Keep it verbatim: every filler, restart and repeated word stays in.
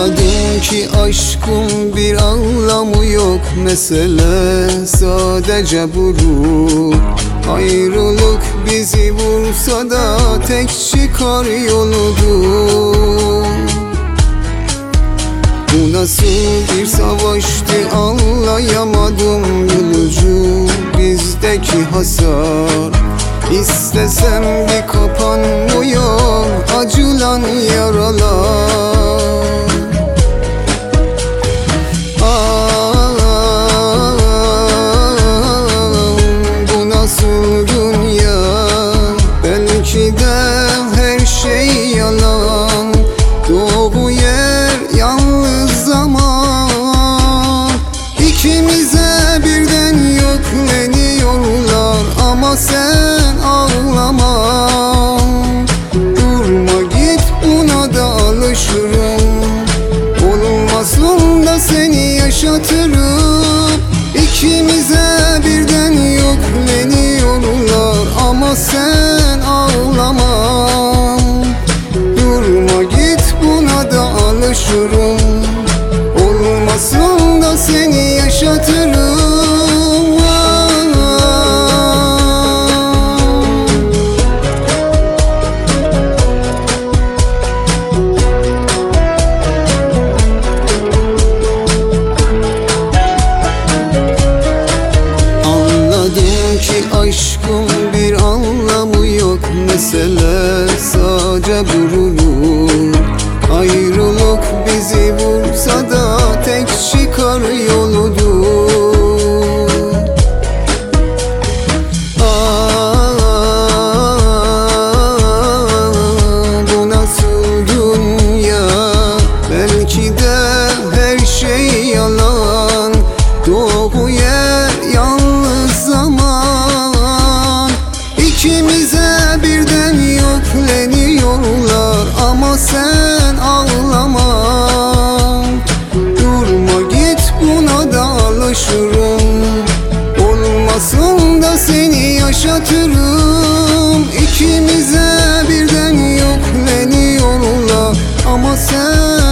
Anladım ki aşkın bir anlamı yok. Mesele sadece bu ruh. Ayrılık bizi vursa da tek çıkar yoludur. Bu nasıl bir savaştı anlayamadım. Yılıcı bizdeki hasar. İstesem bir kapanmıyor acılan yaralar. Ah, bu nasıl dünya? Belki de her şey yalan. Doğu yer yalnız zaman. İkimize birden yükleniyorlar ama sen ağlama. Durma git, buna da alışırım. Olmasın da seni yaşatırım. İkimize birden yükleniyorlar ama sen ağlama. Durma git, buna da alışırım. Olmasın da seni yaşatırım. Aşkın bir anlamı yok. Mesele sadece gururun. Ayrılık bizi vursa da tek çıkar yoludur. Ah, bu nasıl dünya? Belki de her şey yalan. Doğu yer yalnız zaman. İkimize birden yükleniyorlar ama sen ağlama. Durma git, buna da alışırım. Olmasın da seni yaşatırım. İkimize birden yükleniyorlar ama sen